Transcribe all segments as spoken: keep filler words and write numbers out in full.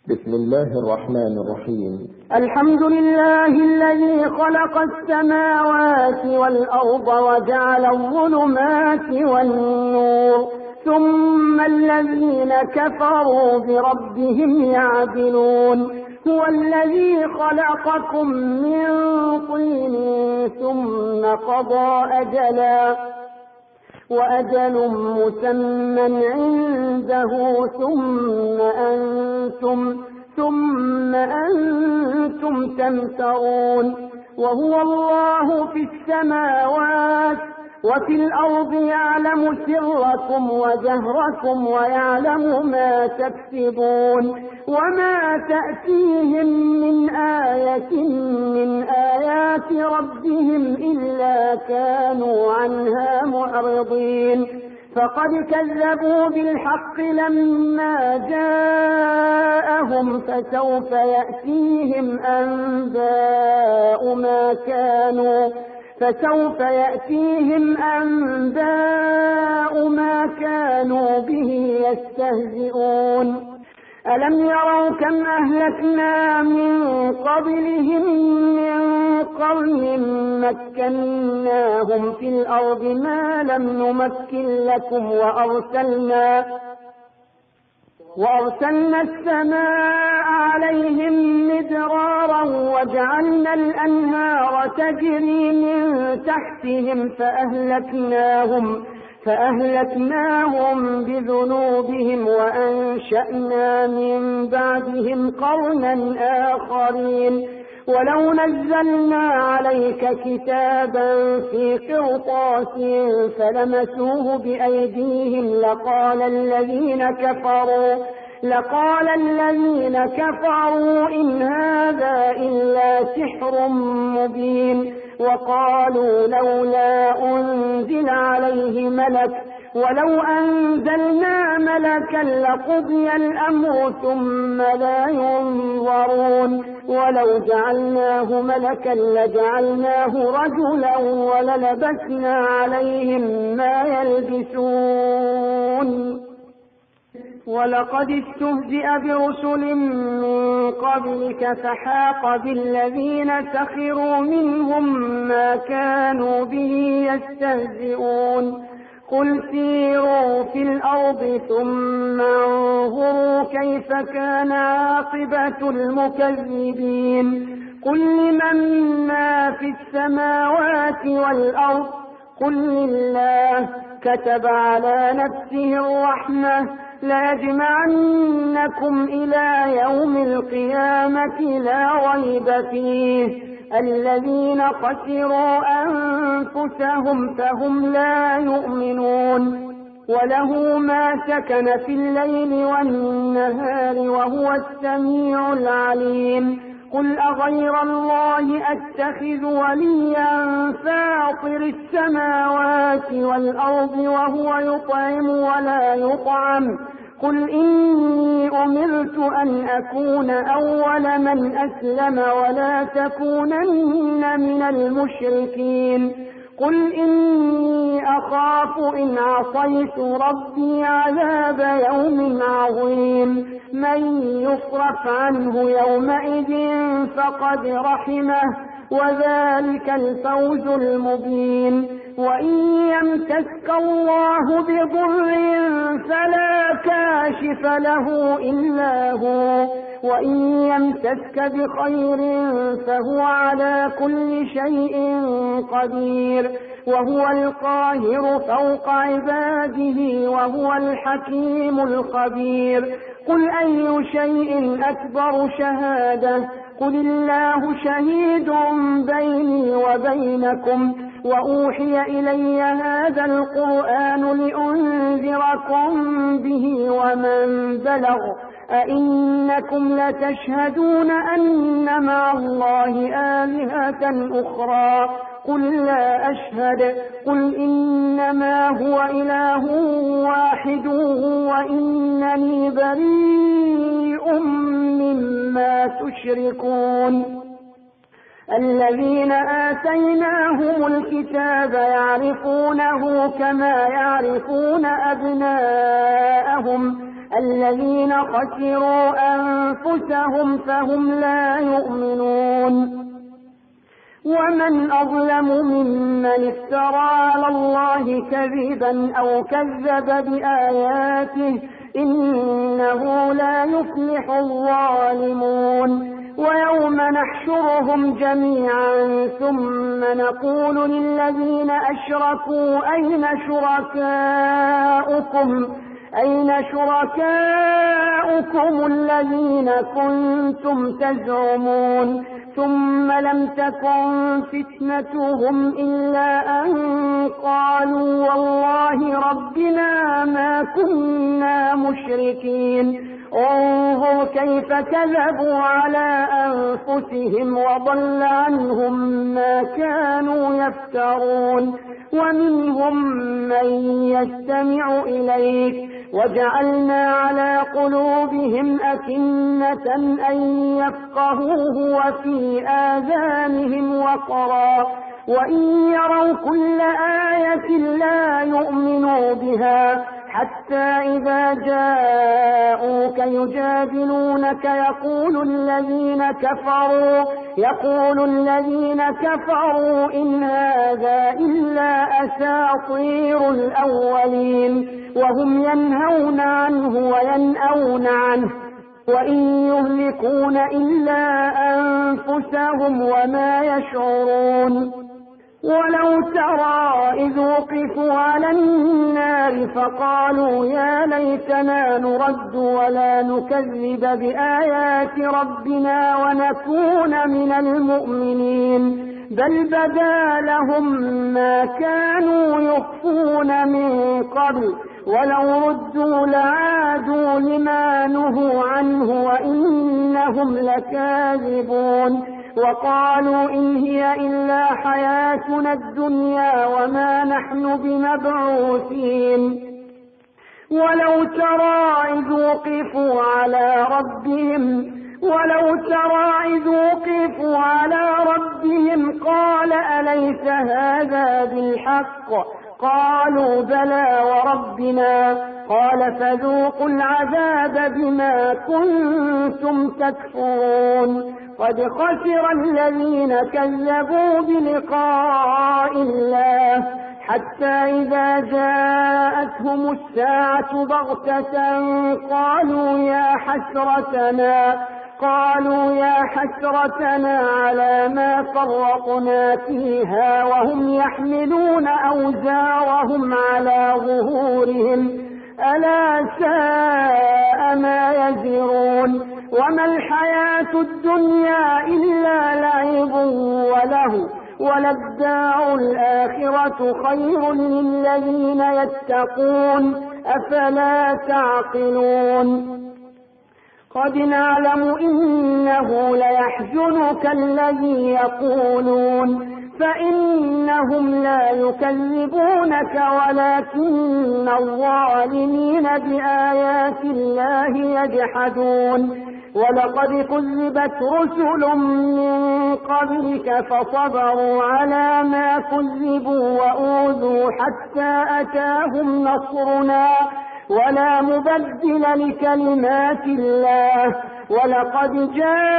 بسم الله الرحمن الرحيم. الحمد لله الذي خلق السماوات والأرض وجعل الظلمات والنور ثم الذين كفروا بربهم يعدلون. هو الذي خلقكم من طين ثم قضى أجلا وأجل مسمى عنده ثم أنتم, ثم أنتم تمترون. وهو الله في السماوات وفي الأرض يعلم سركم وجهركم ويعلم ما تكسبون وما تأتيهم من آية من آيات ربهم إلا كانوا عنها معرضين. فقد كذبوا بالحق لما جاءهم فسوف يأتيهم أنباء ما كانوا فسوف يأتيهم أنباء ما كانوا به يستهزئون. ألم يروا كم أهلكنا من قبلهم من قرن مكناهم في الأرض ما لم نمكن لكم وأرسلنا وأرسلنا السماء عليهم مدرارا وجعلنا الأنهار تجري من تحتهم فأهلكناهم فأهلكناهم بذنوبهم وأنشأنا من بعدهم قرنا آخرين. ولو نزلنا عليك كتابا في قرطاس فلمسوه بأيديهم لقال الذين كفروا لقال الذين كفروا إن هذا إلا سحر مبين. وقالوا لولا أنزل عليه ملك ولو أنزلنا ملكا لقضي الأمر ثم لا ينظرون. ولو جعلناه ملكا لجعلناه رجلا وللبسنا عليهم ما يلبسون. ولقد استهزئ برسل من قبلك فحاق بالذين سخروا منهم ما كانوا به يستهزئون. قل سيروا في الأرض ثم انظروا كيف كان عاقبة المكذبين. قل لمن ما في السماوات والأرض قل لله كتب على نفسه الرحمة ليجمعنكم إلى يوم القيامة لا ريب فيه. الذين خسروا أنفسهم فهم لا يؤمنون. وله ما سكن في الليل والنهار وهو السميع العليم. قل أغير الله أتخذ وليا فاطر السماوات والأرض وهو يطعم ولا يطعم. قل إني أمرت أن أكون أول من أسلم ولا تكونن من المشركين. قل إني أخاف إن عصيت ربي عذاب يوم عظيم. من يصرف عنه يومئذ فقد رحمه وذلك الفوز المبين. وإن يمسسك الله بضر فلا كاشف له إلا هو وإن يمسسك بخير فهو على كل شيء قدير. وهو القاهر فوق عباده وهو الحكيم الخبير. قل أي شيء أكبر شهادة قل الله شهيد بيني وبينكم وأوحي إلي هذا القرآن لأنذركم به ومن بلغ. أئنكم لتشهدون أن مع الله آلهة أخرى قل لا أشهد. قل إنما هو إله واحد وإنني بريء مما تشركون. الذين آتيناهم الكتاب يعرفونه كما يعرفون أبناءهم الذين خسروا أنفسهم فهم لا يؤمنون. ومن أظلم ممن افترى على الله كذبا أو كذب بآياته إنه لا يفلح الظالمون. ويوم نحشرهم جميعا ثم نقول للذين أشركوا أين شركاؤكم أين شركاؤكم الذين كنتم تزعمون ثم لم تكن فتنتهم إلا أن قالوا والله ربنا ما كنا مشركين. انظر كيف كذبوا على أنفسهم وضل عنهم ما كانوا يفترون. ومنهم من يستمع إليك وجعلنا على قلوبهم أكنة أن يفقهوه وفي آذانهم وقرا وإن يروا كل آية لا يؤمنوا بها حتى إذا جاءوك يجادلونك يقول الذين كفروا يقول الذين كفروا إن هذا إلا أساطير الأولين وهم ينهون عنه وينأون عنه وإن يهلكون إلا أنفسهم وما يشعرون. ولو ترى إذ وقفوا على النار فقالوا يا ليتنا نرد ولا نكذب بآيات ربنا ونكون من المؤمنين بل بدا لهم ما كانوا يخفون من قبل ولو ردوا لعادوا لما نهوا عنه وإنهم لكاذبون. وقالوا إن هي إلا حياتنا الدنيا وما نحن بمبعوثين. ولو ترى إذ وقفوا على ربهم ولو ترى إذ وقفوا على ربهم قال أليس هذا بالحق قالوا بلى وربنا قال فذوقوا العذاب بما كنتم تكفرون. قد خسر الذين كذبوا بلقاء الله حتى إذا جاءتهم الساعة بغتة قالوا يا حسرتنا قالوا يا حسرتنا على ما فرطنا فيها وهم يحملون أوزارهم على ظهورهم ألا ساء ما يزرون. وما الحياة الدنيا إلا لعب وله وللدار الآخرة خير للذين يتقون أفلا تعقلون. قد نعلم إنه ليحزنك الذي يقولون فإنهم لا يكذبونك ولكن الظالمين بآيات الله يجحدون. ولقد كذبت رسل من قبلك فصبروا على ما كذبوا وأوذوا حتى أتاهم نصرنا ولا مبدل لكلمات الله. ولقد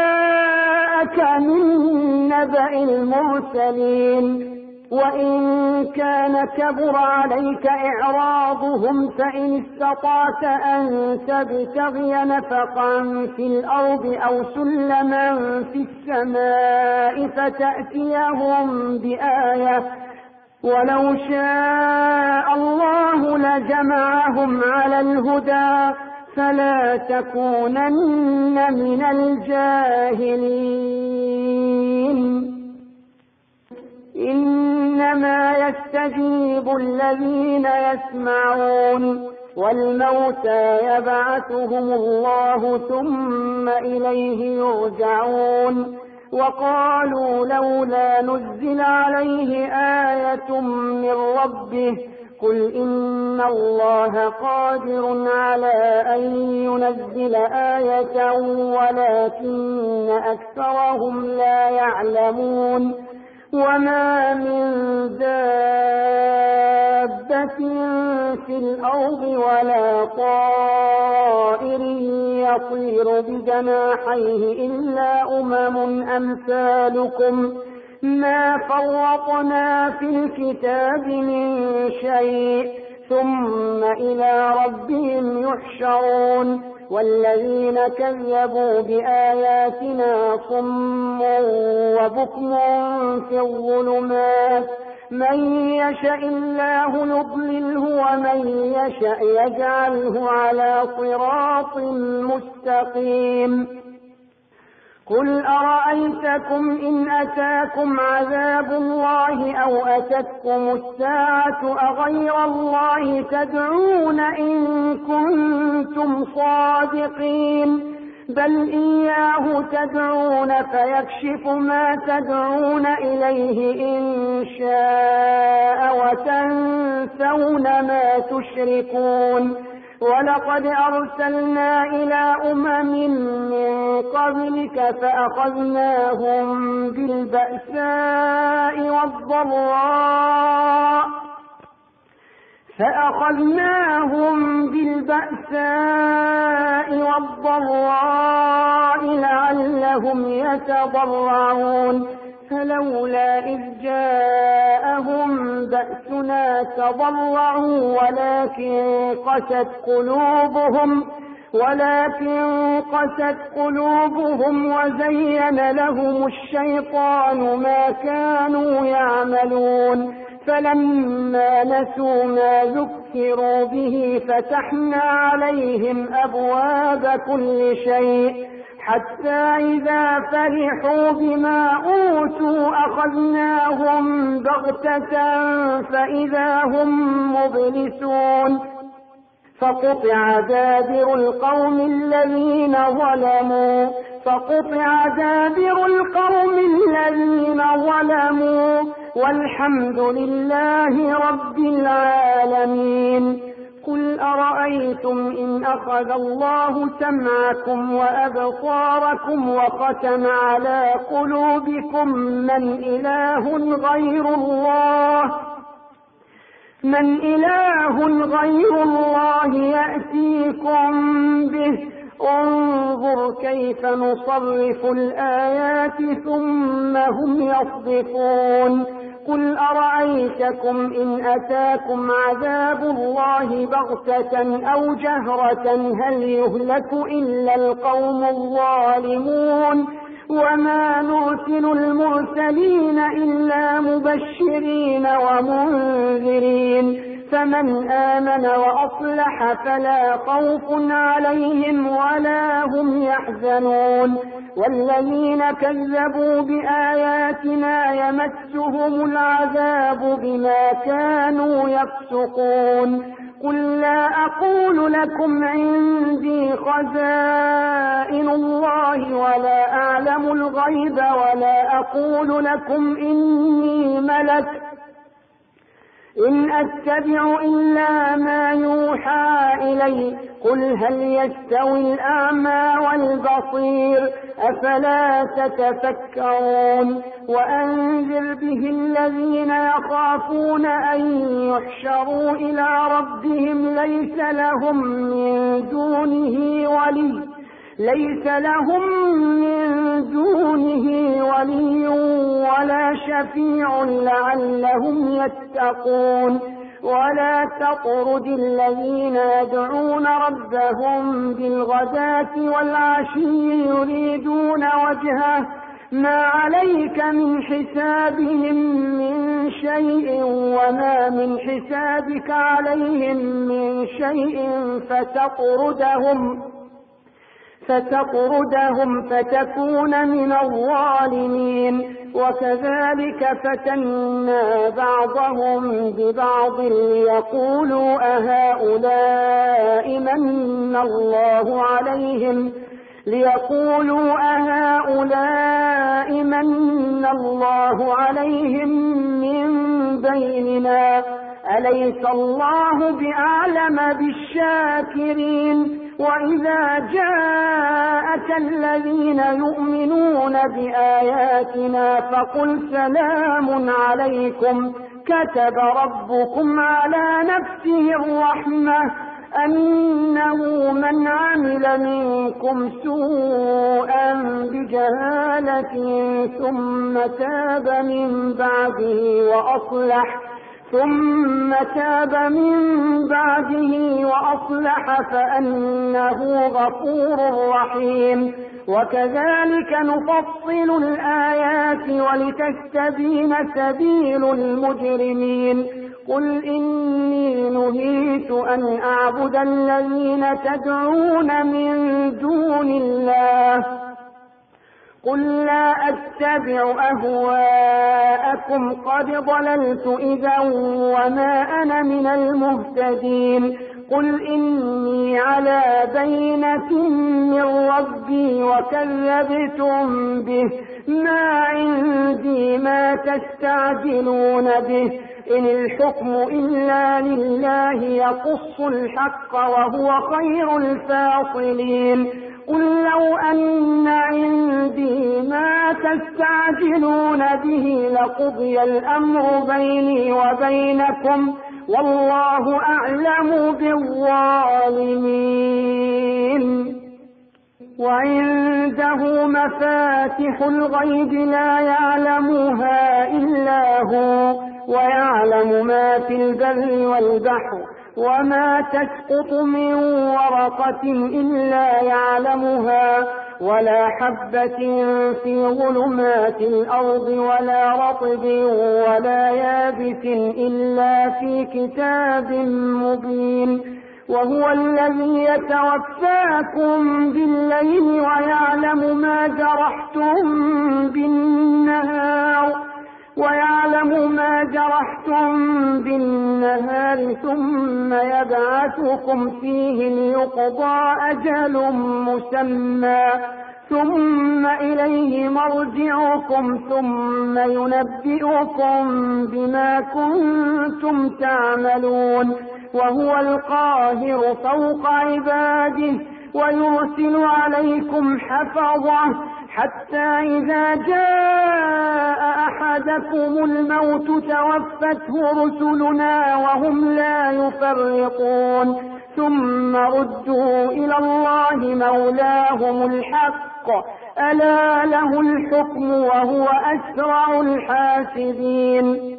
جاءك من نبأ المرسلين وإن كان كبر عليك إعراضهم فإن استطعت أن تبتغي نفقا في الأرض أو سلما في السماء فتأتيهم بآية ولو شاء الله لجمعهم على الهدى فلا تكونن من الجاهلين. إنما يستجيب الذين يسمعون والموتى يبعثهم الله ثم إليه يرجعون. وقالوا لولا نزل عليه آية من ربه قل إن الله قادر على أن ينزل آية ولكن أكثرهم لا يعلمون. وما من دابة في الأرض ولا طائر يطير بجناحيه إلا أمم أمثالكم ما فرطنا في الكتاب من شيء ثم إلى ربهم يحشرون والذين كذبوا بآياتنا صم وبكم في الظلمات من يشاء الله يضلله ومن يشاء يجعله على صراط مستقيم قل أرأيتكم إن أتاكم عذاب الله أو أتتكم الساعة أغير الله تدعون إن كنتم صادقين بل إياه تدعون فيكشف ما تدعون إليه إن شاء وتنسون ما تشركون ولقد أرسلنا إلى أمم من قبلك فأخذناهم بالبأساء والضراء فأخذناهم بالبأساء والضراء لعلهم يتضرعون فلولا إذ جاءهم بأسنا تضرعوا ولكن قست قلوبهم ولكن قست قلوبهم وزين لهم الشيطان ما كانوا يعملون فلما نسوا ما ذكروا به فتحنا عليهم أبواب كل شيء حتى إذا فرحوا بما أوتوا أخذناهم بغتة فإذا هم مبلسون فقطع دابر القوم الذين ظلموا فقطع دابر القوم الذين ظلموا والحمد لله رب العالمين قل أرأيتم إن أخذ الله سمعكم وأبصاركم وختم على قلوبكم من إله غير الله من إله غير الله يأتيكم به انظر كيف نصرف الآيات ثم هم يصدفون قل أرأيتكم إن أتاكم عذاب الله بغتة أو جهرة هل يهلك إلا القوم الظالمون وما نرسل المرسلين إلا مبشرين ومنذرين فمن آمن وأصلح فلا خوف عليهم ولا هم يحزنون والذين كذبوا بآياتنا يمسهم العذاب بما كانوا يفسقون قل لا أقول لكم عندي خزائن الله ولا أعلم الغيب ولا أقول لكم إني ملك إن أتبع إلا ما يوحى إلي قل هل يستوي الأعمى والبصير أفلا تتفكرون وأنذر به الذين يخافون أن يحشروا إلى ربهم ليس لهم من دونه ولي ليس لهم من دونه ولي ولا شفيع لعلهم يتقون ولا تطرد الذين يدعون ربهم بالغداة والعشي يريدون وجهه ما عليك من حسابهم من شيء وما من حسابك عليهم من شيء فتطردهم فتطردهم فتكون من الظالمين وكذلك فتنا بعضهم ببعض ليقولوا أهؤلاء من الله عليهم ليقولوا أهؤلاء من الله عليهم من بيننا أليس الله بأعلم بالشاكرين وإذا جاءك الذين يؤمنون بآياتنا فقل سلام عليكم كتب ربكم على نفسه الرحمة أنه من عمل منكم سوءا بجهالة ثم تاب من بعده وأصلح ثم تاب من بعده وأصلح فأنه غفور رحيم. وكذلك نفصل الآيات ولتستبين سبيل المجرمين. قل إني نهيت أن أعبد الذين تدعون من دون الله قل لا أتبع أهواءكم قد ضللت إذا وما أنا من المهتدين. قل إني على بينة من ربي وكذبتم به ما عندي ما تستعجلون به إن الحكم إلا لله يقص الحق وهو خير الفاصلين. قل لو أن عندي ما تستعجلون به لقضي الأمر بيني وبينكم والله أعلم بالظالمين. وعنده مفاتح الغيب لا يعلمها إلا هو ويعلم ما في البر والبحر وما تسقط من ورقة إلا يعلمها ولا حبة في ظلمات الأرض ولا رطب ولا يابس إلا في كتاب مبين. وهو الذي يتوفاكم بالليل ويعلم ما جرحتم بالنهار ويعلم ما جرحتم بالنهار ثم يبعثكم فيه ليقضى أجل مسمى ثم إليه مرجعكم ثم ينبئكم بما كنتم تعملون. وهو القاهر فوق عباده ويرسل عليكم حفظه حتى إذا جاء أحدكم الموت توفته رسلنا وهم لا يفرطون ثم ردوا إلى الله مولاهم الحق ألا له الحكم وهو أسرع الحاسبين.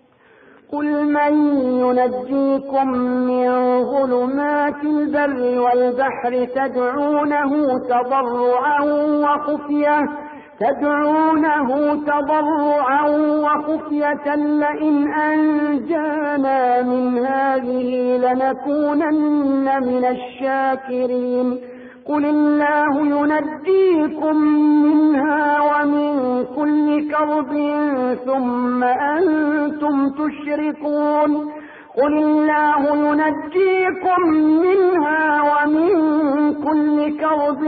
قل من ينجيكم من ظلمات البر والبحر تدعونه تضرعا وخفية تدعونه تضرعا وخفية لئن أنجانا من هذه لنكونن من الشاكرين. قل الله ينجيكم منها ومن كل كرب ثم أنتم تشركون. قل الله ينجيكم منها ومن كل كرب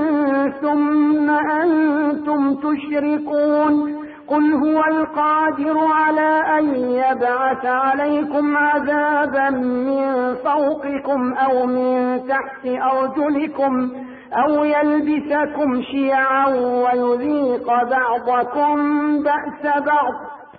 ثم أنتم تشركون. قل هو القادر على أن يبعث عليكم عذابا من فوقكم أو من تحت أرجلكم أو يلبسكم شيعا ويذيق بعضكم بأس بعض.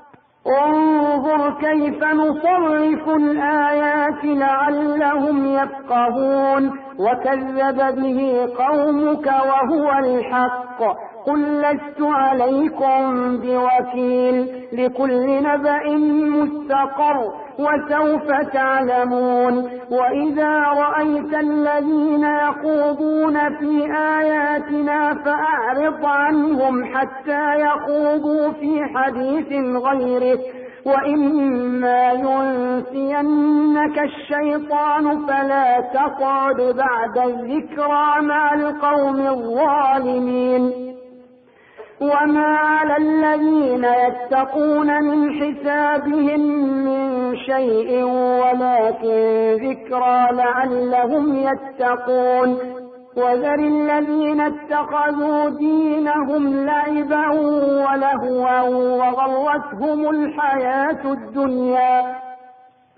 انظر كيف نصرف الآيات لعلهم يفقهون. وكذب به قومك وهو الحق. قل لست عليكم بوكيل لكل نبأ مستقر وسوف تعلمون. وإذا رأيت الذين يخوضون في آياتنا فأعرض عنهم حتى يخوضوا في حديث غيره وإما ينسينك الشيطان فلا تقعد بعد الذكرى مع القوم الظالمين. وما على الذين يتقون من حسابهم من شيء ولكن ذكرى لعلهم يتقون. وذر الذين اتخذوا دينهم لعبا ولهوا وغرتهم الحياة الدنيا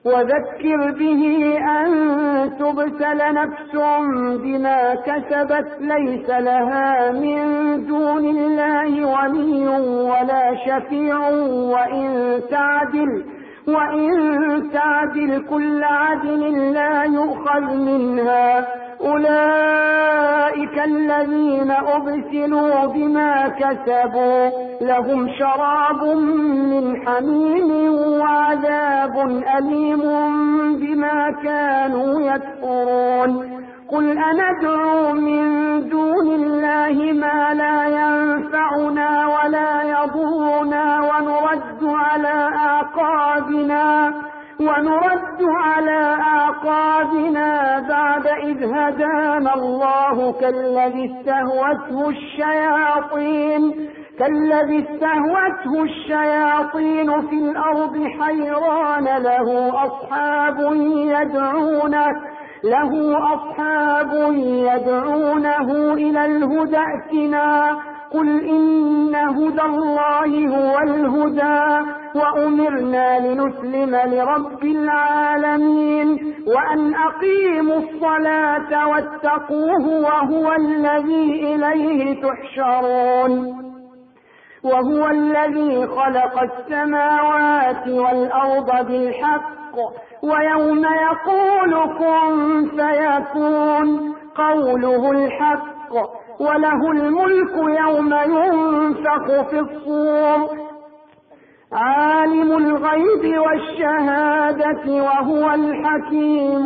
وذكر به أن تبتل نفس بما كسبت ليس لها من دون الله ولي ولا شفيع وإن تعدل وإن تعدل كل عدل لا يؤخذ منها. أولئك الذين أبسلوا بما كسبوا لهم شراب من حميم وعذاب أليم بما كانوا يكفرون. قل أندعو من دون الله ما لا ينفعنا ولا يضرنا ونرد على أعقابنا ونرد على أعقابنا بعد إذ هدانا الله كالذي استهوته الشياطين كالذي استهوته الشياطين في الأرض حيران له أصحاب يدعونه له أصحاب يدعونه إلى الهدى ائتنا. قل إن هدى الله هو الهدى وأمرنا لنسلم لرب العالمين وأن أقيموا الصلاة واتقوه وهو الذي إليه تحشرون. وهو الذي خلق السماوات والأرض بالحق ويوم يقول كن فيكون قوله الحق وله الملك يوم ينفخ في الصور عالم الغيب والشهادة وهو الحكيم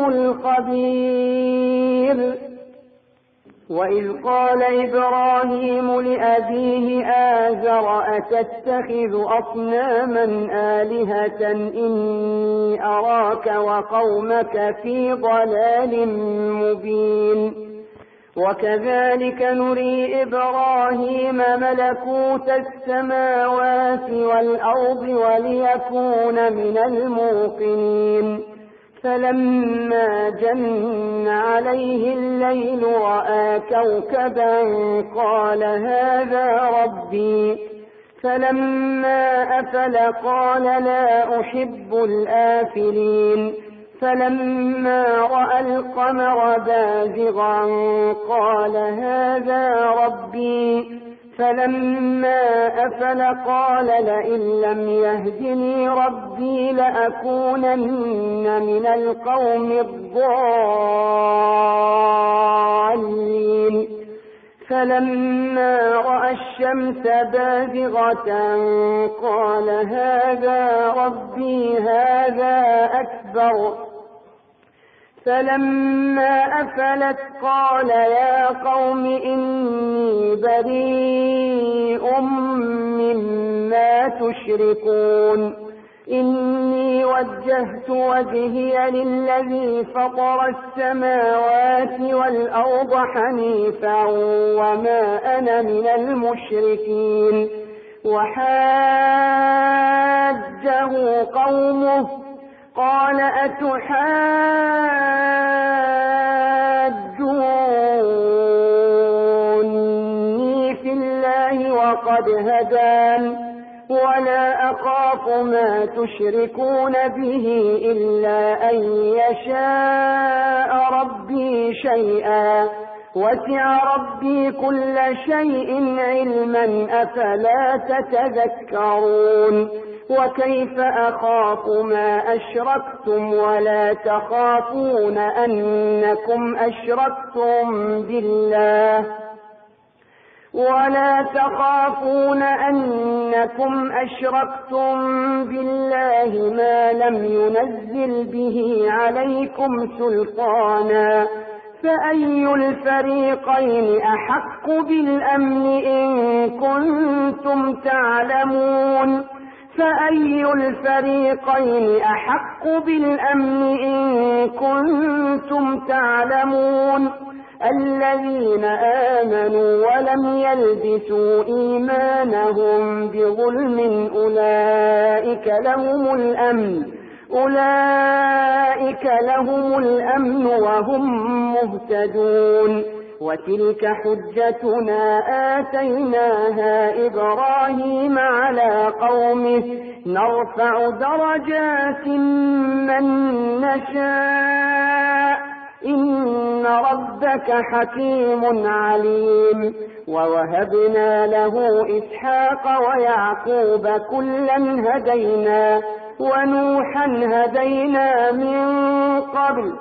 الخبير. وإذ قال إبراهيم لأبيه آزر أتتخذ أصناما آلهة إني أراك وقومك في ضلال مبين. وكذلك نري إبراهيم ملكوت السماوات والأرض وليكون من الموقنين. فلما جن عليه الليل رأى كوكبا قال هذا ربي. فلما أفل قال لا أحب الآفلين. فلما رأى القمر بازغا قال هذا ربي. فلما أفل قال لئن لم يهدني ربي لأكونن من القوم الضالين. فلما رأى الشمس بازغة قال هذا ربي هذا أكبر. فلما أفلت قال يا قوم إني بريء مما تشركون. إني وجهت وجهي للذي فطر السماوات والأرض حنيفا وما أنا من المشركين. وحاجه قومه قال أتحاجوني في الله وقد هدان ولا أخاف ما تشركون به إلا أن يشاء ربي شيئا وسع ربي كل شيء علما أفلا تتذكرون. وكيف أخاف ما أشركتم ولا تخافون أنكم أشركتم بالله ولا تخافون أنكم أشركتم بالله ما لم ينزل به عليكم سلطانا. فأي الفريقين أحق بالأمن إن كنتم تعلمون فأي الفريقين أحق بالأمن إن كنتم تعلمون الذين آمنوا ولم يلبسوا إيمانهم بظلم أولئك لهم الأمن أولئك لهم الأمن وهم مهتدون. وتلك حجتنا آتيناها إبراهيم على قومه نرفع درجات من نشاء إن ربك حكيم عليم. ووهبنا له إسحاق ويعقوب كلا هدينا ونوحا هدينا من قبل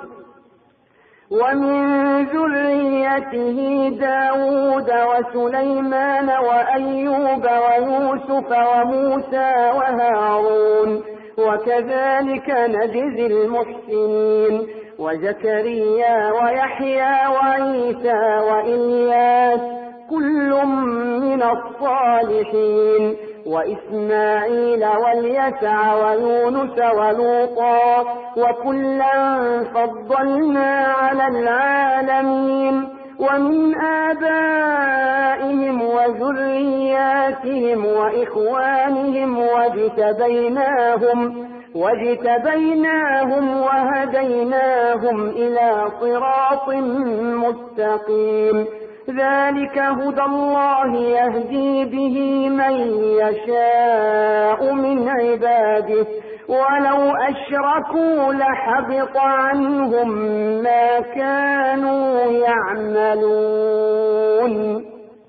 ومن ذريته داود وسليمان وأيوب ويوسف وموسى وهارون وكذلك نجزي المحسنين وزكريا ويحيى وعيسى وإلياس كل من الصالحين وإسماعيل واليسع ويونس ولوطا وكلا فضلنا على العالمين ومن آبائهم وذرياتهم وإخوانهم واجتبيناهم واجتبيناهم وهديناهم إلى صراط مستقيم. ذلك هدى الله يهدي به من يشاء من عباده ولو أشركوا لحبط عنهم ما كانوا يعملون.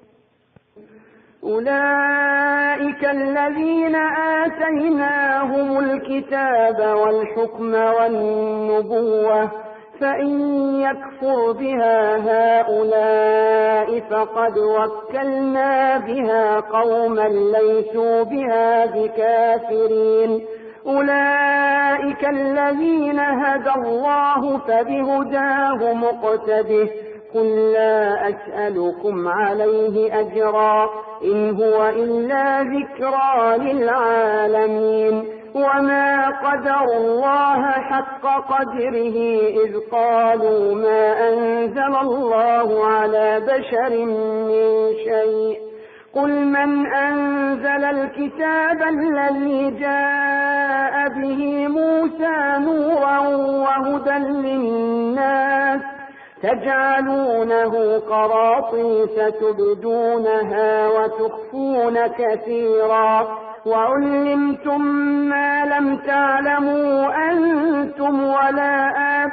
أولئك الذين آتيناهم الكتاب والحكم والنبوة فإن يكفر بها هؤلاء فقد وكلنا بها قوما ليسوا بها بكافرين. أولئك الذين هدى الله فبهداه مقتده قل لا أسألكم عليه أجرا إن هو إلا ذكرى للعالمين. وما قدروا الله حق قدره إذ قالوا ما أنزل الله على بشر من شيء قل من أنزل الكتاب الذي جاء به موسى نورا وهدى للناس تجعلونه قراطيس تبدونها وتخفون كثيرا وعلمتم ما لم تعلموا أنتم ولا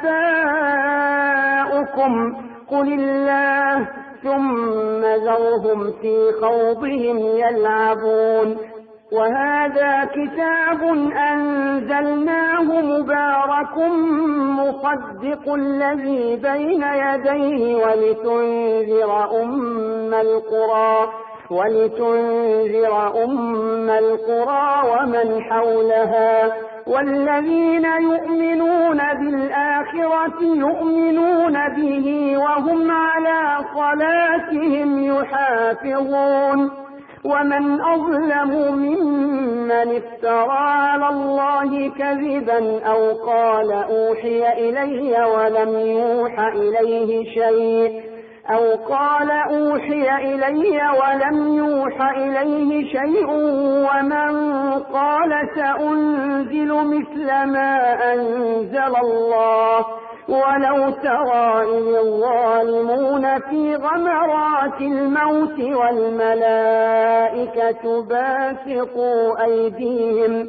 آباؤكم قل الله ثم ذرهم في خوضهم يلعبون. وهذا كتاب أنزلناه مبارك مصدق الذي بين يديه ولتنذر أم القرى ولتنذر أم القرى ومن حولها والذين يؤمنون بالآخرة يؤمنون به وهم على صلاتهم يحافظون. ومن أظلم ممن افترى على الله كذبا أو قال أوحي إلي ولم يوحى إليه شيء أو قال أوحي إلي ولم يوحى إليه شيء ومن قال سأنزل مثل ما أنزل الله ولو ترى إذ الظالمون في غمرات الموت والملائكة باسطوا أيديهم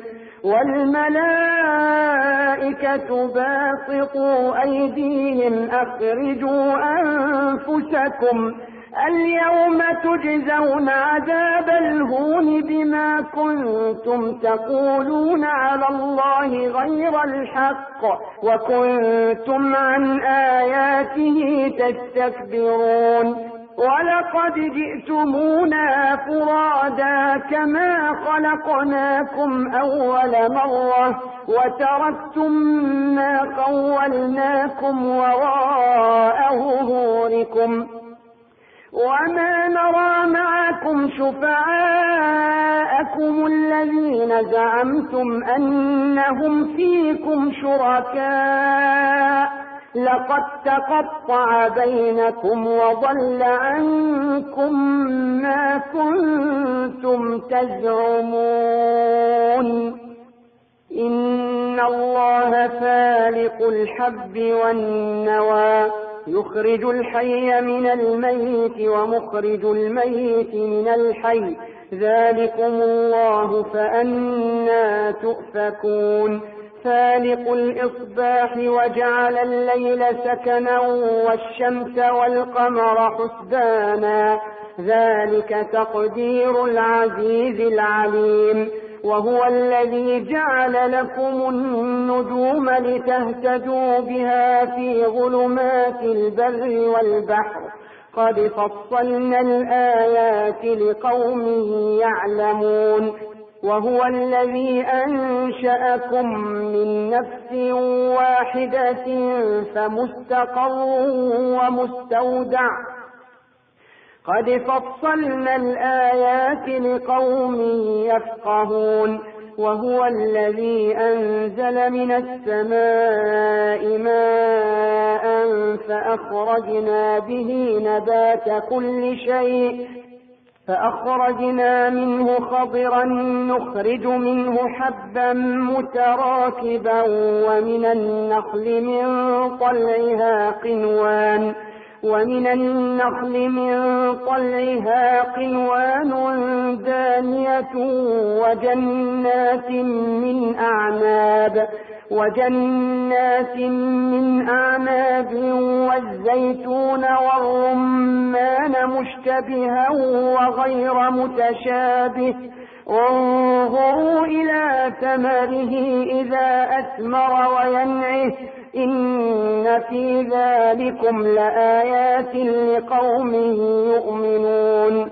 والملائكة باسطوا أيديهم أخرجوا أنفسكم اليوم تجزون عذاب الهون بما كنتم تقولون على الله غير الحق وكنتم عن آياته تستكبرون. ولقد جئتمونا فرادا كما خلقناكم أول مرة وتركتم ما خولناكم وراء ظهوركم وما نرى معكم شفعاءكم الذين زعمتم أنهم فيكم شركاء لقد تقطع بينكم وضل عنكم ما كنتم تزعمون. إن الله فالق الحب والنوى يخرج الحي من الميت ومخرج الميت من الحي ذلكم الله فأنى تؤفكون فالق الإصباح وجعل الليل سكنا والشمس والقمر حسبانا ذلك تقدير العزيز العليم وهو الذي جعل لكم النجوم لتهتدوا بها في ظلمات البر والبحر قد فصلنا الآيات لقوم يعلمون وهو الذي أنشأكم من نفس واحدة فمستقر ومستودع قد فصلنا الآيات لقوم يفقهون وهو الذي أنزل من السماء ماء فأخرجنا به نبات كل شيء فأخرجنا منه خضرا نخرج منه حبا متراكبا ومن النخل من طلعها قنوان ومن النخل من طلعها قنوان دانية وجنات من أعناب وجنات من أعناب والزيتون والرمان مشتبها وغير متشابه انظروا إلى ثمره إذا أثمر وينعه إن في ذلكم لآيات لقوم يؤمنون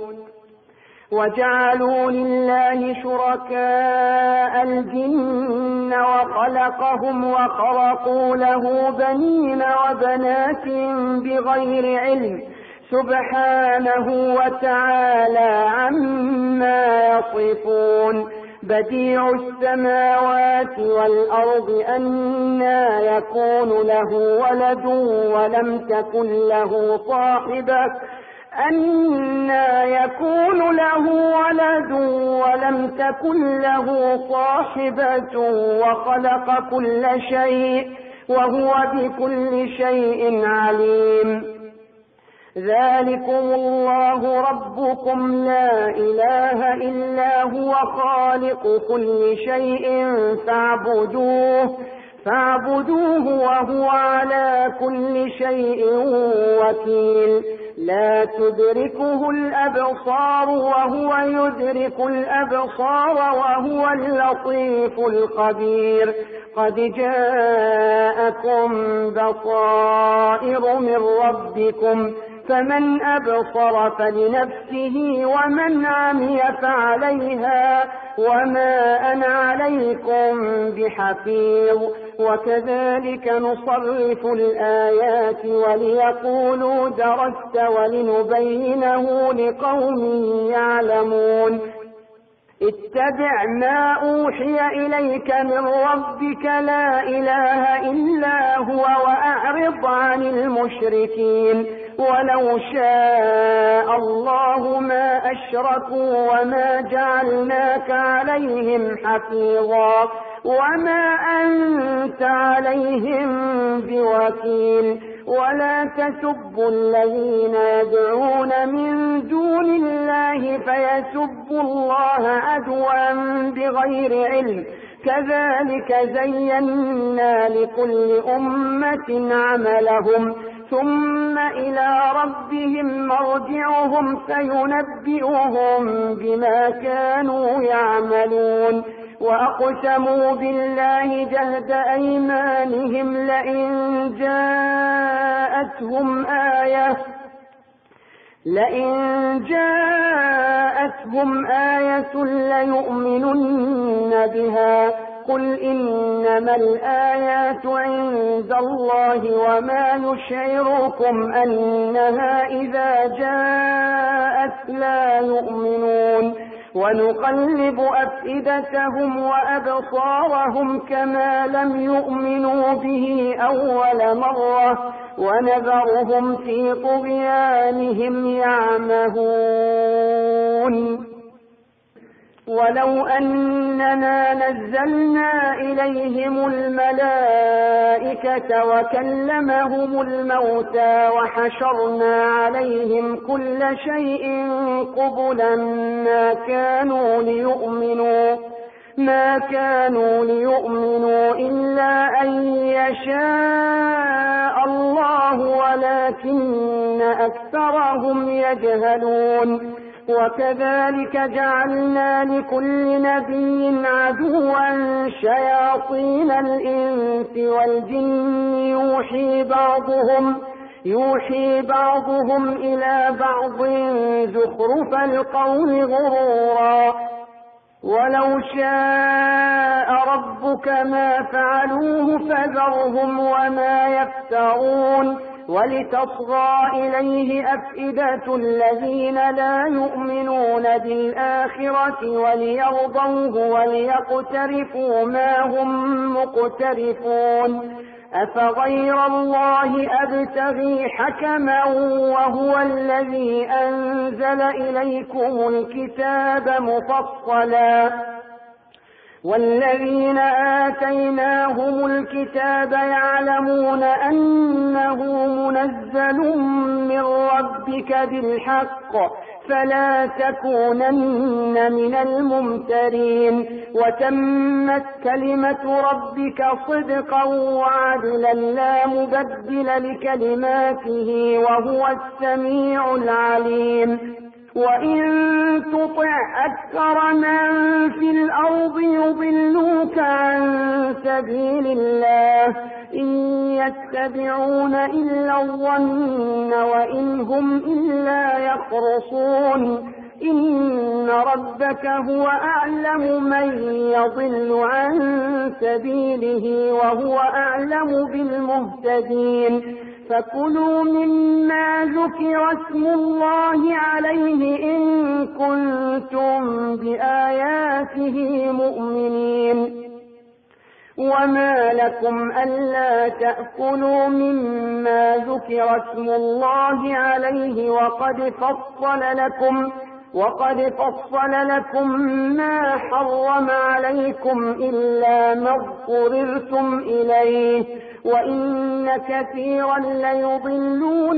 وجعلوا لله شركاء الجن وخلقهم وخرقوا له بنين وبنات بغير علم سبحانه وتعالى عما يصفون بديع السماوات والأرض أنى يكون له ولد ولم تكن له صاحبة أنى يكون له ولد ولم تكن له صاحبة وخلق كل شيء وهو بكل شيء عليم ذلكم الله ربكم لا إله إلا هو خالق كل شيء فاعبدوه فاعبدوه وهو على كل شيء وكيل لا تدركه الأبصار وهو يدرك الأبصار وهو اللطيف الخبير قد جاءكم بصائر من ربكم فمن أبصر فلنفسه ومن عمي فعليها وما أنا عليكم بحفيظ وكذلك نصرف الآيات وليقولوا درست ولنبينه لقوم يعلمون اتبع ما أوحي إليك من ربك لا إله إلا هو وأعرض عن المشركين ولو شاء الله ما أشركوا وما جعلناك عليهم حفيظا وما أنت عليهم بوكيل ولا تسبوا الذين يدعون من دون الله فيسبوا الله عدوا بغير علم كذلك زينا لكل أمة عملهم ثم إلى ربهم مرجعهم فينبئهم بما كانوا يعملون وأقسموا بالله جهد أيمانهم لئن جاءتهم آية لئن جاءتهم آية ليؤمنن بها قل إنما الآيات عند الله وما يشعركم أنها إذا جاءت لا يؤمنون ونقلب أفئدتهم وأبصارهم كما لم يؤمنوا به أول مرة ونذرهم في طغيانهم يعمهون ولو أننا نزلنا إليهم الملائكة وكلمهم الموتى وحشرنا عليهم كل شيء قبلا ما كانوا ليؤمنوا ما كانوا ليؤمنوا إلا أن يشاء الله ولكن أكثرهم يجهلون. وكذلك جعلنا لكل نبي عدوا شياطين الإنس والجن يوحي بعضهم يوحي بعضهم إلى بعض زخرف القول غرورا ولو شاء ربك ما فعلوه فذرهم وما يفترون ولتصغى إليه أفئدة الذين لا يؤمنون بالآخرة وليرضوه وليقترفوا ما هم مقترفون. أفغير الله أبتغي حكما وهو الذي أنزل إليكم الكتاب مفصلا والذين آتيناهم الكتاب يعلمون أنه منزل من ربك بالحق فلا تكونن من الممترين. وتمت كلمة ربك صدقا وعدلا لا مبدل لكلماته وهو السميع العليم. وإن تطع أكثر من في الأرض يضلوك عن سبيل الله إن يتبعون إلا الظن وإن هم إلا يخرصون. إن ربك هو أعلم من يضل عن سبيله وهو أعلم بالمهتدين. فكلوا مما ذكر اسم الله عليه إن كنتم بآياته مؤمنين. وما لكم ألا تأكلوا مما ذكر اسم الله عليه وقد فصل لكم وقد فصل لكم ما حرم عليكم إلا ما اضطررتم إليه وإن كثيرا ليضلون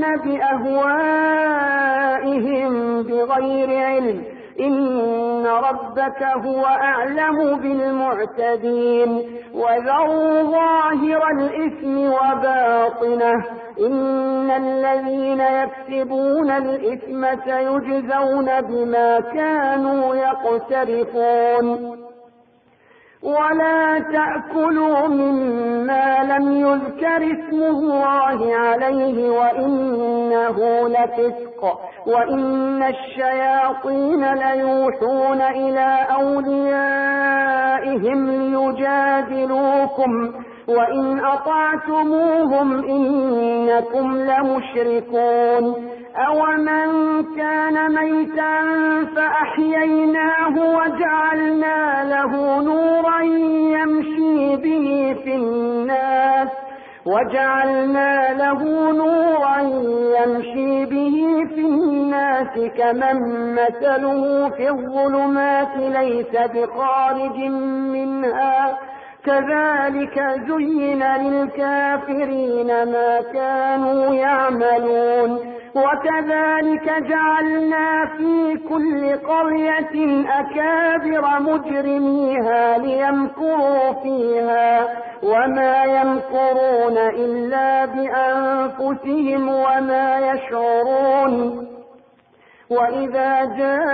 بأهوائهم بغير علم. إن ربك هو أعلم بالمعتدين. وذروا ظاهر الإثم وباطنه إن الذين يكسبون الإثم سيجزون بما كانوا يقترفون. ولا تأكلوا مما لم يذكر اسم الله عليه وإنه لفسق وإن الشياطين ليوحون إلى أوليائهم ليجادلوكم وإن أطعتموهم إنكم لمشركون. أومن كان ميتا فأحييناه وجعلنا له نورا يمشي به في الناس وجعلنا له نورا يمشي به في الناس كمن مثله في الظلمات ليس بخارج منها كذلك زين للكافرين ما كانوا يعملون. وكذلك جعلنا في كل قرية أكابر مجرميها ليمكروا فيها وما يمكرون إلا بأنفسهم وما يشعرون. وإذا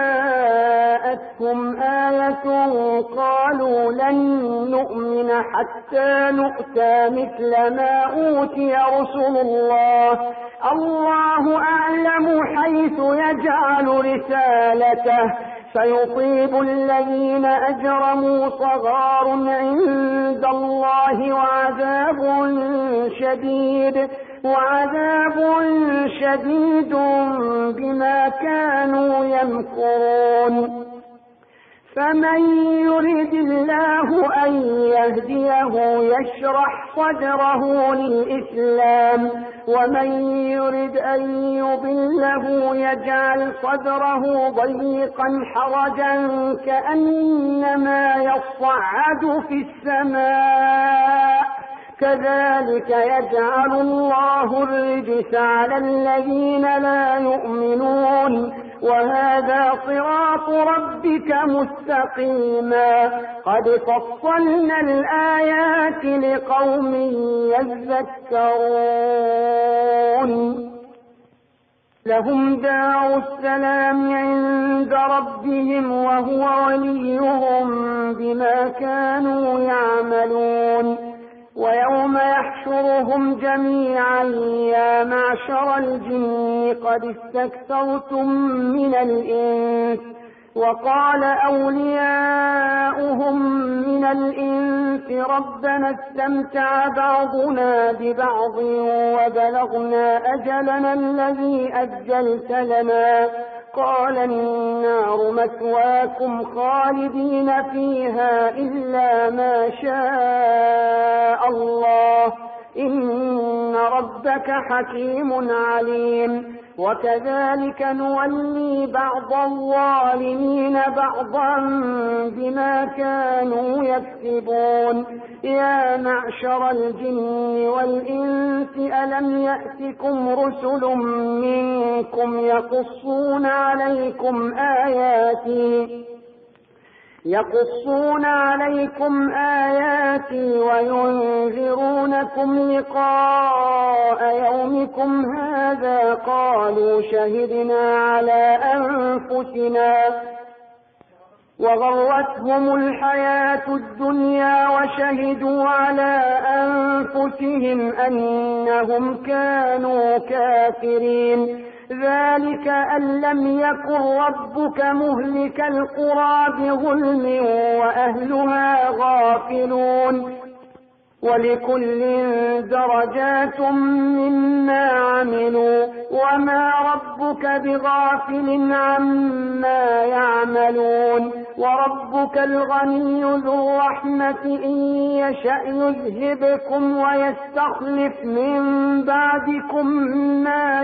جاءتهم آية قالوا لن نؤمن حتى نؤتى مثل ما أوتي رسل الله الله أعلم حيث يجعل رسالته سيصيب الذين أجرموا صغار عند الله وعذاب شديد وعذاب شديد بما كانوا يمكرون. فمن يريد الله أن يهديه يشرح صدره للإسلام ومن يرد أن يضله يجعل صدره ضيقا حرجا كأنما يصعد في السماء كذلك يجعل الله الرجس على الذين لا يؤمنون وهذا صراط ربك مستقيما قد فصلنا الآيات لقوم يذكرون لهم دار السلام عند ربهم وهو وليهم بما كانوا يعملون ويوم يحشرهم جميعا يا معشر الجن قد استكثرتم من الإنس وقال أولياؤهم من الإنس ربنا استمتع بعضنا ببعض وبلغنا أجلنا الذي أجلت لنا قال النار مثواكم خالدين فيها إلا ما شاء الله إن ربك حكيم عليم وكذلك نولي بعض الظالمين بعضا بما كانوا يكسبون يا معشر الجن والإنس ألم يأتكم رسل منكم يقصون عليكم آياتي يقصون عليكم آياتي وينذرونكم لقاء يومكم هذا قالوا شهدنا على أنفسنا وغرتهم الحياة الدنيا وشهدوا على أنفسهم أنهم كانوا كافرين ذلك أن لم يكن ربك مهلك القرى بظلم وأهلها غافلون ولكل درجات مما عملوا وما ربك بغافل عما يعملون وربك الغني ذو الرحمة إن يشأ يذهبكم ويستخلف من بعدكم ما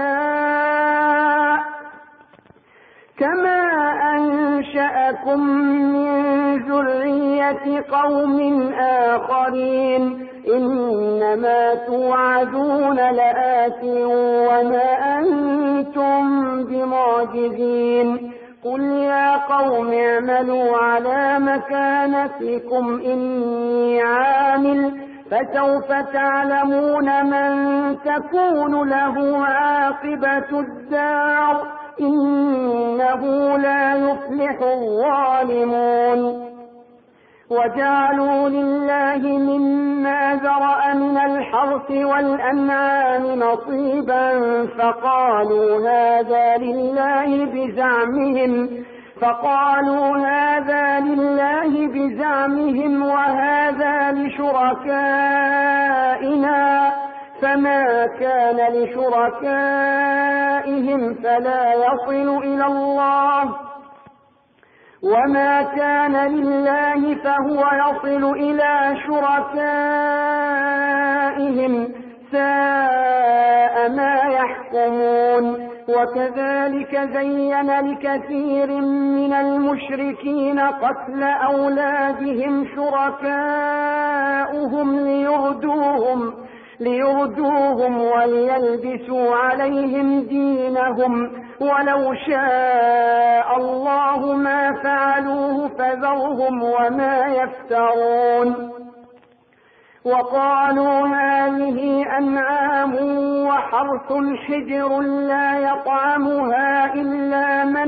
يشاء كما أنشأكم من ذرية قوم آخرين إنما توعدون لآت وما أنتم بمعجزين قل يا قوم اعملوا على مكانتكم إني عامل فسوف تعلمون من تكون له عاقبة الدار إنه لا يفلح الظالمون وجعلوا لله مما ذرأ من الحرث والأنعام نصيبا فقالوا هذا لله بزعمهم فقالوا هذا لله بزعمهم وهذا لشركائنا فما كان لشركائهم فلا يصل إلى الله وما كان لله فهو يصل إلى شركائهم ساء ما يحكمون وكذلك زين لكثير من المشركين قتل أولادهم شركاؤهم ليردوهم ليردوهم وليلبسوا عليهم دينهم ولو شاء الله ما فعلوه فذرهم وما يفترون وقالوا هذه أنعام وحرث حجر لا يطعمها إلا من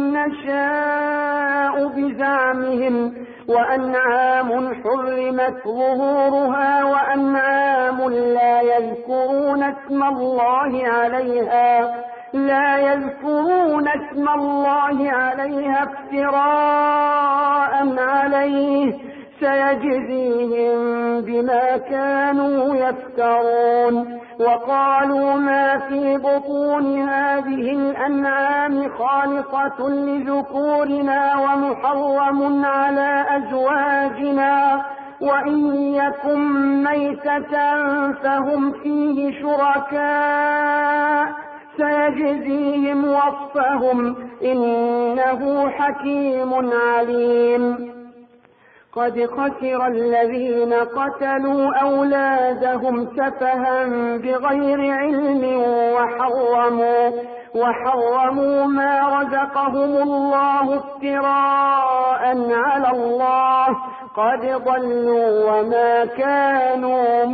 نشاء بزعمهم وأنعام حرمت ظهورها وأنعام لا يذكرون اسم الله عليها لا يذكرون اسم الله عليها افتراء عليه سيجزيهم بما كانوا يفترون وقالوا ما في بطون هذه الأنعام خالصة لذكورنا ومحرم على أزواجنا وإن يكن ميتة فهم فيه شركاء سيجزيهم وصفهم إنه حكيم عليم. قد خسر الذين قتلوا أولادهم سفها بغير علم وحرموا, وحرموا ما رزقهم الله افتراء على الله قد ضلوا وما كانوا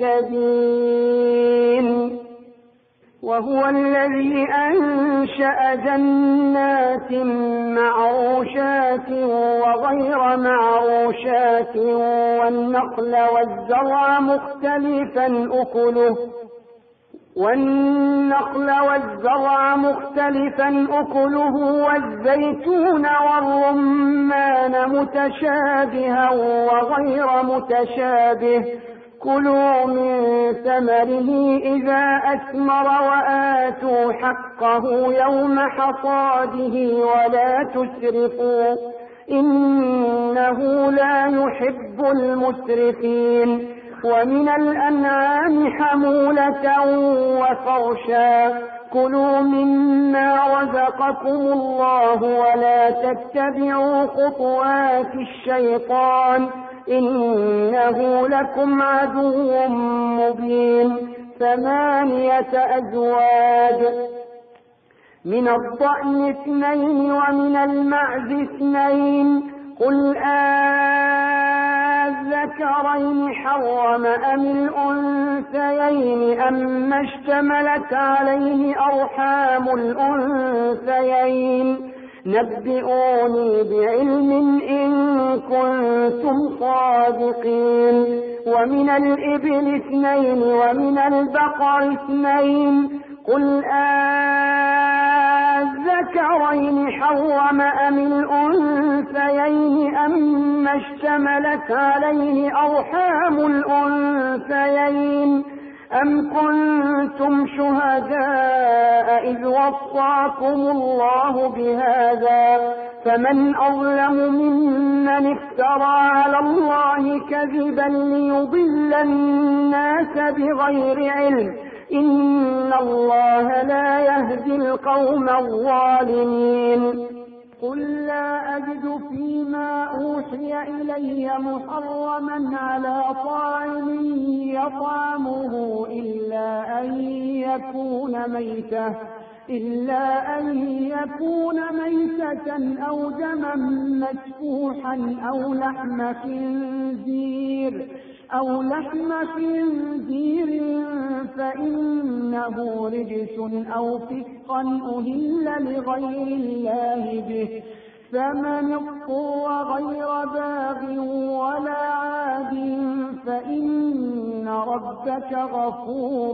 مهتدين. وهو الذي أنشأ جنات معروشات وغير معروشات والنخل والزرع مختلفا أكله والنخل والزرع مختلفا أكله والزيتون والرمان متشابها وغير متشابه كلوا من ثمره إذا أثمر وآتوا حقه يوم حصاده ولا تسرفوا إنه لا يحب المسرفين. ومن الأنعام حمولة وفرشا كلوا مما رزقكم الله ولا تتبعوا خطوات الشيطان إنه لكم عدو مبين. ثمانية أزواج من الضأن اثنين ومن المعز اثنين قل أذكرين حرم أم الأنثيين أما اشتملت عليه أرحام الأنثيين نبئوني بعلم إن كنتم صادقين. ومن الإبل اثنين ومن البقر اثنين قل أذكرين حرم أم الأنثيين أما اشتملت عليه أرحام الأنثيين أم كنتم شهداء إذ وصاكم الله بهذا فمن أظلم ممن افترى على الله كذبا ليضل الناس بغير علم إن الله لا يهدي القوم الظالمين. قل لا أجد فيما أوحي إلي محرما على طاعم يطعمه إلا أن يكون ميتة إلا أن يكون ميتة أو دما مسفوحا أو لحم خنزير أو لحم خنزير فإنه رجس أو فسقا أهل لغير الله به فمن اضطر غير باغ ولا عاد فإن ربك غفور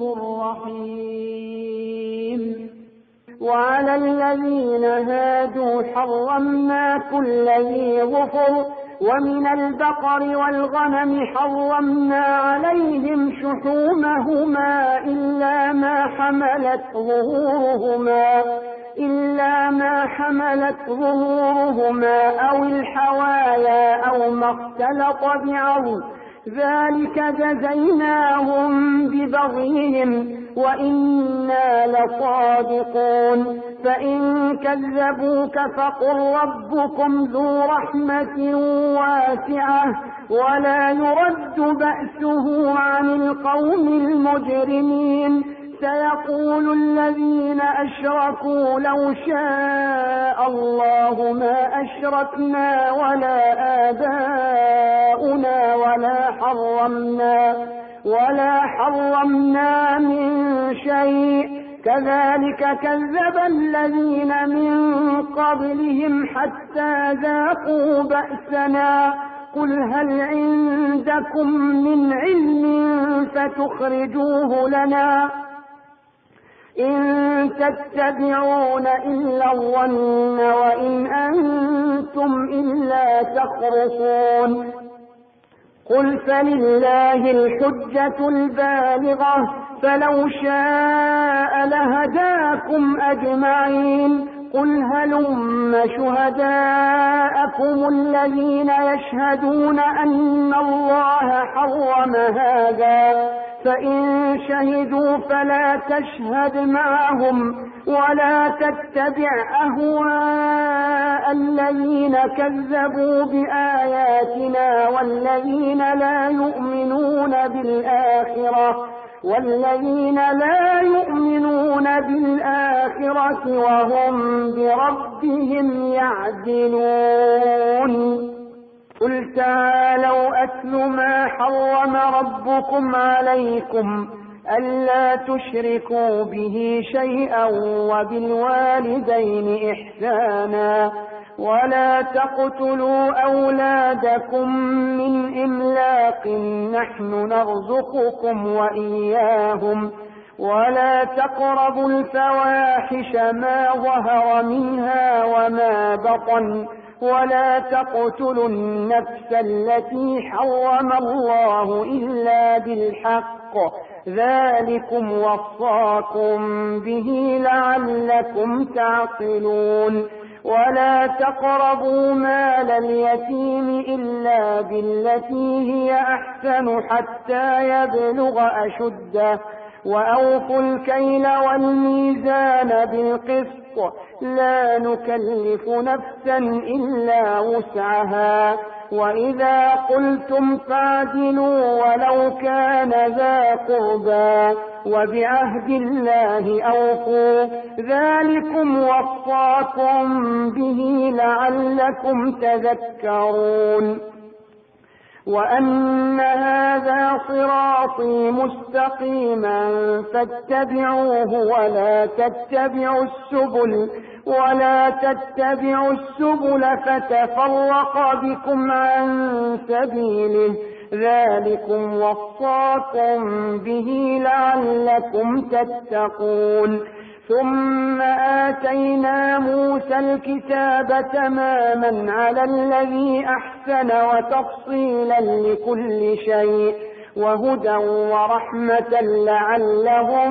رحيم. وعلى الذين هادوا حرمنا كل ذي ظفر ومن البقر والغنم حرمنا عليهم شحومهما إلا ما حملت ظهورهما إلا ما حملت ظهورهما أو الحوايا أو ما اختلط بعظم ذلك جزيناهم ببغيهم وإنا لصادقون. فإن كذبوك فقل ربكم ذو رحمة واسعة ولا يرد بأسه عن القوم المجرمين. سيقول الذين أشركوا لو شاء الله ما أشركنا ولا آباؤنا ولا حرمنا ولا حرمنا من شيء كذلك كذب الذين من قبلهم حتى ذاقوا بأسنا. قل هل عندكم من علم فتخرجوه لنا إن تتبعون إلا الظن وإن أنتم إلا تخرصون. قل فلله الحجة البالغة فلو شاء لهداكم أجمعين. قل هلم شهداءكم الذين يشهدون أن الله حرم هذا، فإن شهدوا فلا تشهد معهم ولا تتبع أهواء الذين كذبوا بآياتنا والذين لا يؤمنون بالآخرة والذين لا يؤمنون بالآخرة وهم بربهم يعدلون. قل تعالوا أتل ما حرم ربكم عليكم ألا تشركوا به شيئا وبالوالدين إحسانا ولا تقتلوا أولادكم من إملاق نحن نرزقكم وإياهم ولا تقربوا الفواحش ما ظهر منها وما بطن ولا تقتلوا النفس التي حرم الله إلا بالحق ذلكم وصاكم به لعلكم تعقلون. ولا تقربوا مال اليتيم إلا بالتي هي أحسن حتى يبلغ أشده وأوفوا الكيل والميزان بالقسط لا نكلف نفسا إلا وسعها وإذا قلتم فاعدلوا ولو كان ذا قربى وبعهد الله أوفوا ذلكم وصاكم به لعلكم تذكرون. وأن هذا صراطي مستقيما فاتبعوه ولا تتبعوا السبل ولا تتبعوا السبل فتفرق بكم عن سبيله ذلكم وصاكم به لعلكم تتقون. ثم آتينا موسى الكتاب تماما على الذي أحسن وتفصيلا لكل شيء وهدى ورحمة لعلهم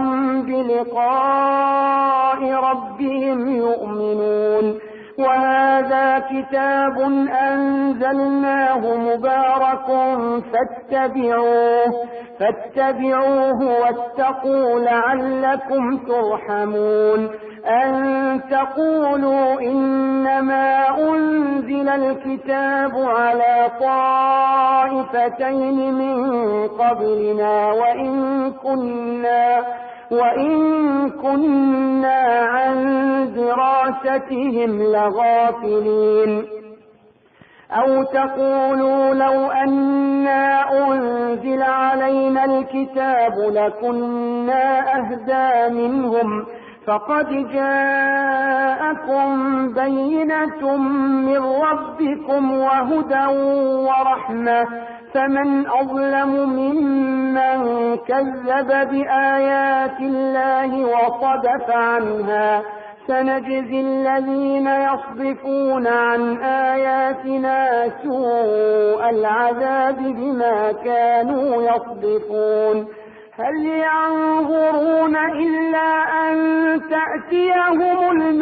بلقاء ربهم يؤمنون. وهذا كتاب أنزلناه مبارك فاتبعوه فاتبعوه واتقوا لعلكم ترحمون. أن تقولوا إنما أنزل الكتاب على طائفتين من قبلنا وإن كنا وإن كنا عن دراستهم لغافلين. أو تقولوا لو أنا أنزل علينا الكتاب لكنا أهدى منهم فقد جاءكم بينة من ربكم وهدى ورحمة فمن أظلم ممن كذب بآيات الله وصدف عنها سنجزي الذين يصدفون عن آياتنا سوء العذاب بما كانوا يصدفون. هل ينظرون إلا أن تأتيهم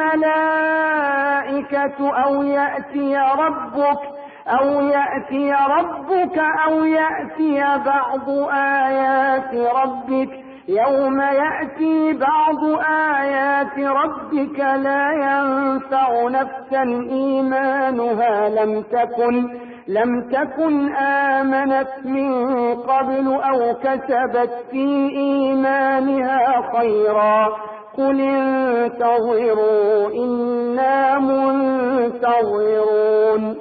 الملائكة أو يأتي ربك أو يأتي ربك أو يأتي بعض آيات ربك يوم يأتي بعض آيات ربك لا ينفع نفسا إيمانها لم تكن لم تكن آمنت من قبل أو كسبت في إيمانها خيرا قل انتظروا إنا منتظرون.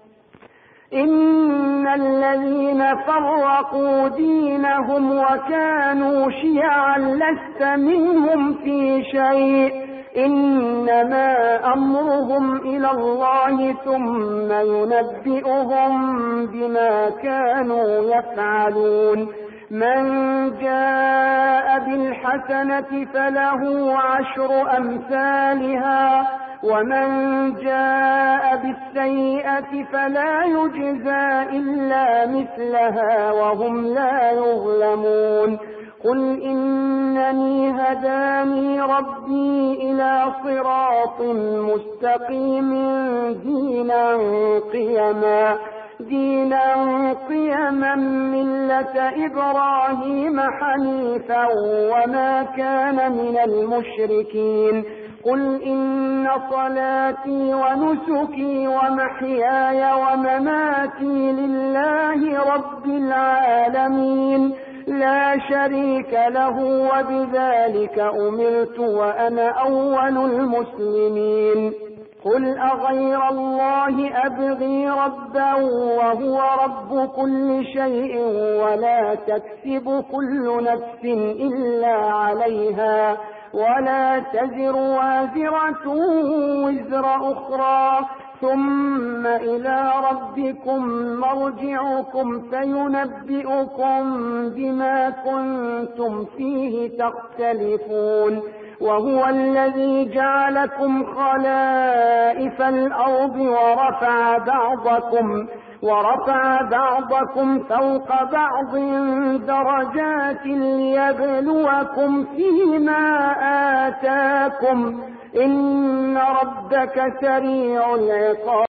إن الذين فرقوا دينهم وكانوا شيعا لست منهم في شيء إنما أمرهم إلى الله ثم ينبئهم بما كانوا يفعلون. من جاء بالحسنة فله عشر أمثالها ومن جاء بالسيئة فلا يجزى إلا مثلها وهم لا يظلمون. قل إنني هداني ربي إلى صراط مستقيم دينا قيما دينا قيما ملة إبراهيم حنيفا وما كان من المشركين قل إن صلاتي ونسكي ومحياي ومماتي لله رب العالمين لا شريك له وبذلك أمرت وأنا أول المسلمين قل أغير الله أبغي ربا وهو رب كل شيء ولا تكسب كل نفس إلا عليها ولا تزر وازرة وزر أخرى ثم إلى ربكم مرجعكم فينبئكم بما كنتم فيه تختلفون وهو الذي جعلكم خلائف الأرض ورفع بعضكم ورفع بعضكم فوق بعض درجات ليبلوكم فيما آتاكم إن ربك سريع العقاب